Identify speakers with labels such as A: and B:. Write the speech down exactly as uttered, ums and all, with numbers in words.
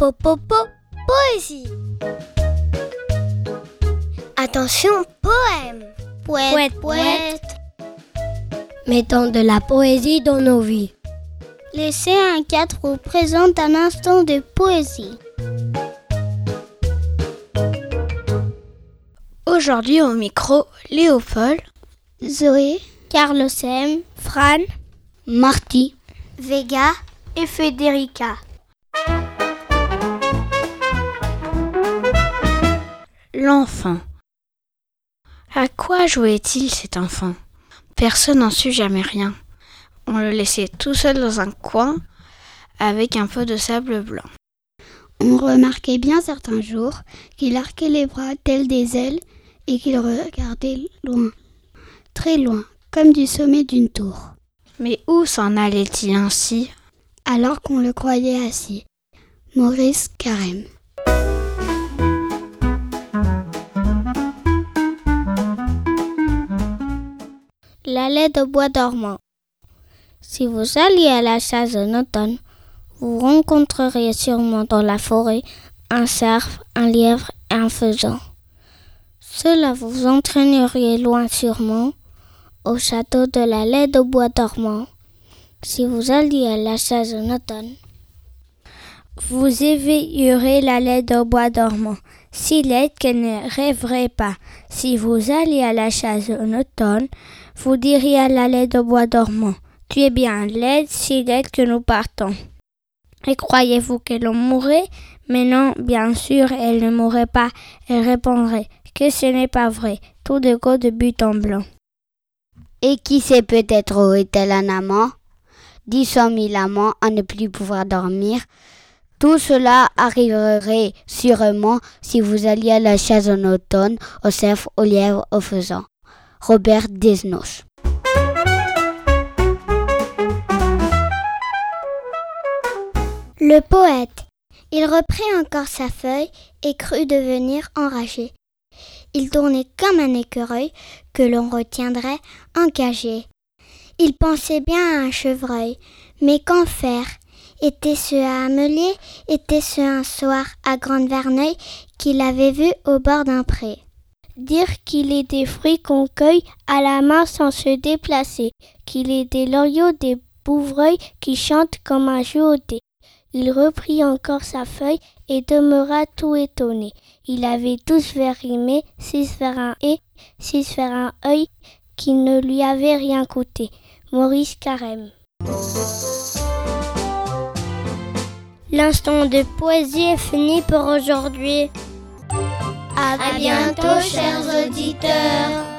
A: Popopo, poésie. Attention, poème.
B: Poète, poète. Mettons de la poésie dans nos vies.
C: Laissez un cadre vous présente un instant de poésie.
D: Aujourd'hui au micro, Léopold,
C: Zoé,
E: Carlos M,
B: Fran,
C: Marty,
A: Vega et Federica.
D: L'enfant. À quoi jouait-il cet enfant ? Personne n'en sut jamais rien. On le laissait tout seul dans un coin avec un peu de sable blanc.
C: On remarquait bien certains jours qu'il arquait les bras tels des ailes et qu'il regardait loin, très loin, comme du sommet d'une tour.
D: Mais où s'en allait-il ainsi ?
C: Alors qu'on le croyait assis. Maurice Carême.
E: La laie de bois dormant. Si vous alliez à la chasse en automne, vous rencontreriez sûrement dans la forêt un cerf, un lièvre et un faisan. Cela vous entraînerait loin sûrement au château de la laie de bois dormant. Si vous alliez à la chasse en automne,
B: vous éveillerez la laie de bois dormant, si laide qu'elle ne rêverait pas. Si vous alliez à la chasse en automne, vous diriez à la laie de bois dormant, tu es bien laide, si laide que nous partons. Et croyez-vous qu'elle en mourrait ? Mais non, bien sûr, elle ne mourrait pas. Elle répondrait que ce n'est pas vrai, tout de go de but en blanc.
F: Et qui sait, peut-être aurait-elle un amant, dix cent mille amants à ne plus pouvoir dormir. Tout cela arriverait sûrement si vous alliez à la chasse en automne, au cerf, au lièvre, au faisan. Robert Desnos.
A: Le poète. Il reprit encore sa feuille et crut devenir enragé. Il tournait comme un écureuil que l'on retiendrait encagé. Il pensait bien à un chevreuil, mais qu'en faire ? Était-ce à Amelier ? Était-ce un soir à Grande-Verneuil qu'il avait vu au bord d'un pré ?
E: Dire qu'il est des fruits qu'on cueille à la main sans se déplacer, qu'il est des lauriers, des bouvreuils qui chantent comme un jouauté. Il reprit encore sa feuille et demeura tout étonné. Il avait douze vers rimés, six vers un et, six vers un œil, qui ne lui avait rien coûté. Maurice Carême.
B: L'instant de poésie est fini pour aujourd'hui.
A: À bientôt, chers auditeurs.